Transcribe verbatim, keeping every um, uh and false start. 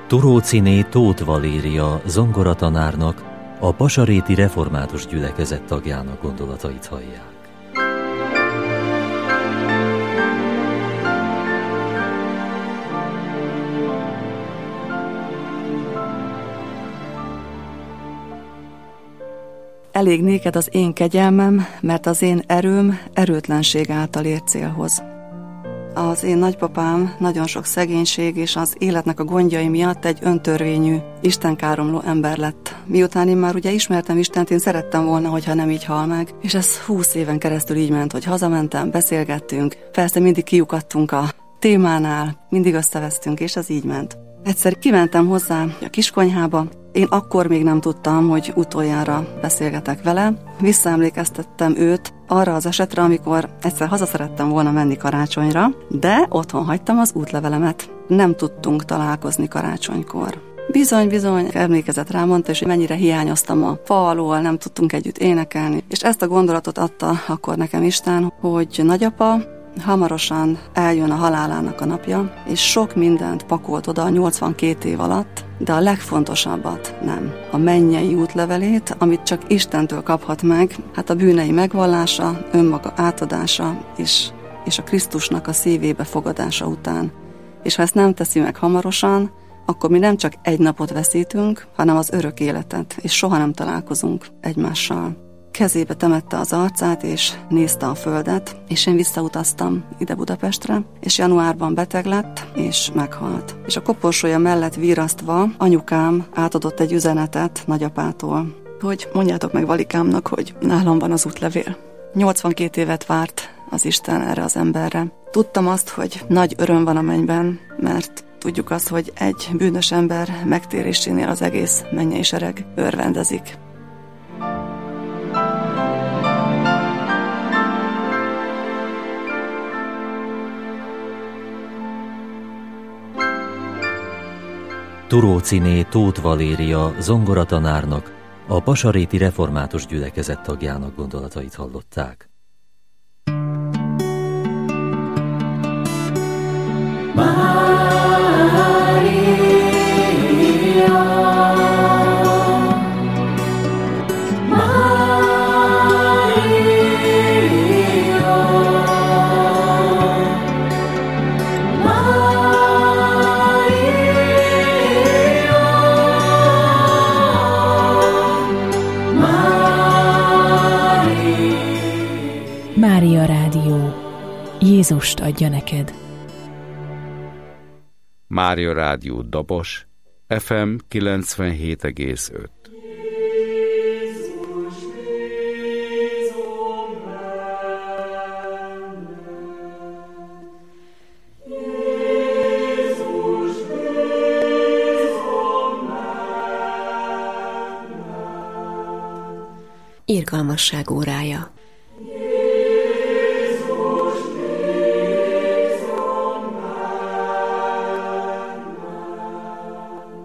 Turóciné Tóth Valéria zongoratanárnak, a Pasaréti Református Gyülekezet tagjának gondolatait hallják. Elég néked az én kegyelmem, mert az én erőm erőtlenség által ér célhoz. Az én nagypapám nagyon sok szegénység és az életnek a gondjai miatt egy öntörvényű, istenkáromló ember lett. Miután én már ugye ismertem Istent, én szerettem volna, hogyha nem így hal meg. És ez húsz éven keresztül így ment, hogy hazamentem, beszélgettünk, persze mindig kiukadtunk a témánál, mindig összevesztünk, és ez így ment. Egyszer kimentem hozzá a kiskonyhába, én akkor még nem tudtam, hogy utoljára beszélgetek vele. Visszaemlékeztettem őt arra az esetre, amikor egyszer haza szerettem volna menni karácsonyra, de otthon hagytam az útlevelemet. Nem tudtunk találkozni karácsonykor. Bizony-bizony emlékezett rá, mondta, és mennyire hiányoztam a fa alól, nem tudtunk együtt énekelni. És ezt a gondolatot adta akkor nekem Isten, hogy nagyapa hamarosan eljön a halálának a napja, és sok mindent pakolt oda a nyolcvankét év alatt, de a legfontosabbat nem. A mennyei útlevelét, amit csak Istentől kaphat meg, hát a bűnei megvallása, önmaga átadása, és, és a Krisztusnak a szívébe fogadása után. És ha ezt nem teszi meg hamarosan, akkor mi nem csak egy napot veszítünk, hanem az örök életet, és soha nem találkozunk egymással. Kezébe temette az arcát, és nézte a földet, és én visszautaztam ide Budapestre, és januárban beteg lett, és meghalt. És a koporsója mellett virrasztva anyukám átadott egy üzenetet nagyapától, hogy mondjátok meg Valikámnak, hogy nálam van az útlevél. nyolcvankét évet várt az Isten erre az emberre. Tudtam azt, hogy nagy öröm van a mennyben, mert tudjuk azt, hogy egy bűnös ember megtérésénél az egész mennyei sereg örvendezik. Turóciné Tóth Valéria zongoratanárnak, a Pasaréti Református Gyülekezet tagjának gondolatait hallották. Mária Rádió. Jézust adja neked. Mária Rádió Dobos, ef em kilencvenhét egész öt. Irgalmasság órája.